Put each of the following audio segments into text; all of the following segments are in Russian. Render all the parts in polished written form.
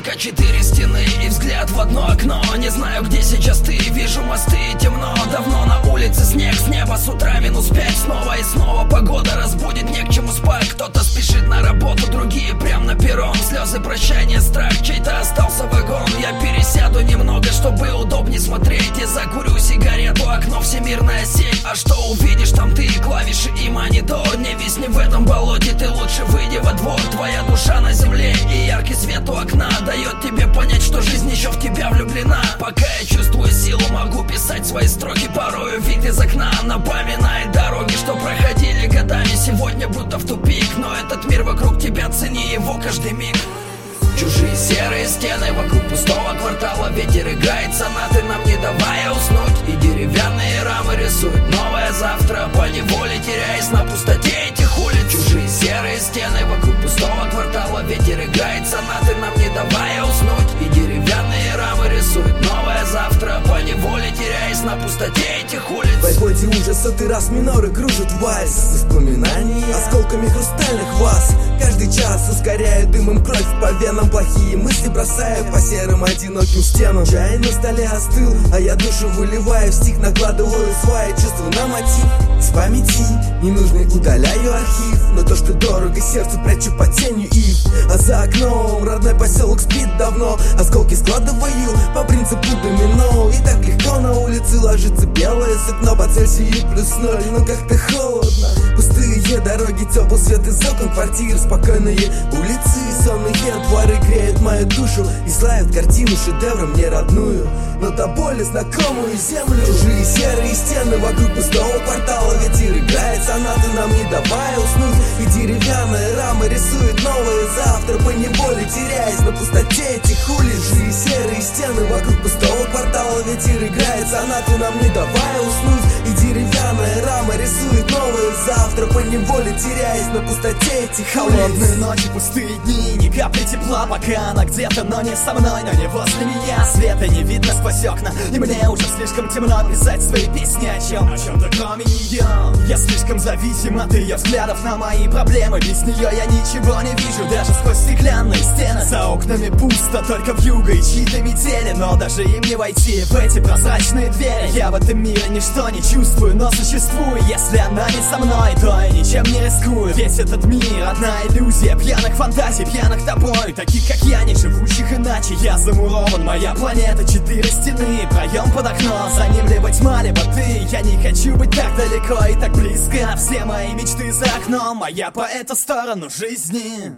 только 4 стены и взгляд в одно окно. Не знаю, где сейчас ты, вижу мосты и темно. Давно на улице снег, с неба с утра -5. Снова и снова погода разбудит, не к чему спать. Кто-то спешит на работу, другие прям на перрон. Слезы прощания, страх, чей-то остался вагон. Я пересяду немного, чтобы удобнее смотреть, и закурю сигарету, окно всемирная сеть. А что увидишь там ты, клавиши и монитор? Не висни в этом болоте, ты лучше выйди во двор. Твоя душа на земле, и яркий свет у окна дает тебе понять, что жизнь еще в тебя влюблена. Пока я чувствую силу, могу писать свои строки. Порою вид из окна напоминает дороги, что проходили годами. Сегодня будто в тупик, но этот мир вокруг тебя, цени его каждый миг. Чужие серые стены вокруг пустого квартала. Ветер играет сонаты, нам не давая уснуть. И деревянные рамы рисуют новое завтра, поневоле теряясь на пустоте этих улиц. Чужие серые стены вокруг пустого квартала. Ветер играет сонаты, нам не давая уснуть. И деревянные рамы рисуют новое завтра, поневоле теряясь на пустоте этих улиц. В айподе ужас сотый раз миноры кружат вальс. Воспоминания осколками хрустальных ваз. Каждый час ускоряю дымом кровь по венам. Плохие мысли бросаю по серым одиноким стенам. Чай на столе остыл, а я душу выливаю в стих, накладываю свои чувства на мотив. С памяти ненужный удаляю архив, но то, что дорого сердцу, прячу под тенью ив. А за окном родной поселок спит давно. Осколки складываю по принципу домино. И так легко на улице ложится белое сукно по Цельсию +0, но как-то холодно. Пустые дороги, теплый свет из окон квартир, спокойные улицы, сонные дворы греют мою душу и славят картину шедевром не родную, но до боли знакомую землю. Чужие серые стены вокруг пустого квартала. Ветер играет сонаты, нам не давая уснуть. И деревянная рама рисует новое завтра, поневоле теряясь на пустоте этих улиц. Чужие серые стены вокруг пустого квартала. Ветер играет сонаты, нам не давая уснуть. И деревянная рама рисует новое завтра, поневоле теряясь на пустоте этих улиц. Холодные ночи, пустые дни, ни капли тепла, пока она где-то, но не со мной, но не возле меня. Света не видно сквозь окна, и мне уже слишком темно писать свои песни о чем-то кроме нее. Я слишком зависим от ее взглядов на мои проблемы. Без нее я ничего не вижу, даже сквозь стеклянные стены. За окнами пусто, только вьюга и чьи-то метели, но даже им не войти в эти прозрачные двери. Я в этом мире ничто не чувствую, но существую. Если она не со мной, то я ничем не рискую. Весь этот мир одна иллюзия пьяных фантазий, пьяных тобой, таких как я, не живущих иначе. Я замурован, моя планета, 4 стены, проем под окно, за ним либо тьма, либо ты. Я не хочу быть так далеко и так близко. Все мои мечты за окном, а я по эту сторону жизни.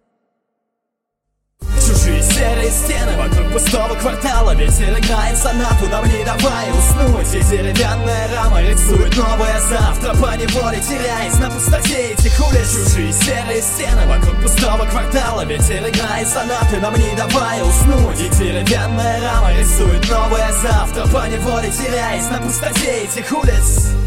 Чужие серые стены вокруг пустого квартала. Ветер играет сонату, нам не давая уснуть. И деревянная рама рисует новое завтра, поневоле теряясь на пустоте этих улиц. Чужие серые стены вокруг пустого квартала. Ветер играет сонаты, нам не давая уснуть. И деревянная рама рисует новое завтра, поневоле теряясь на пустоте этих улиц.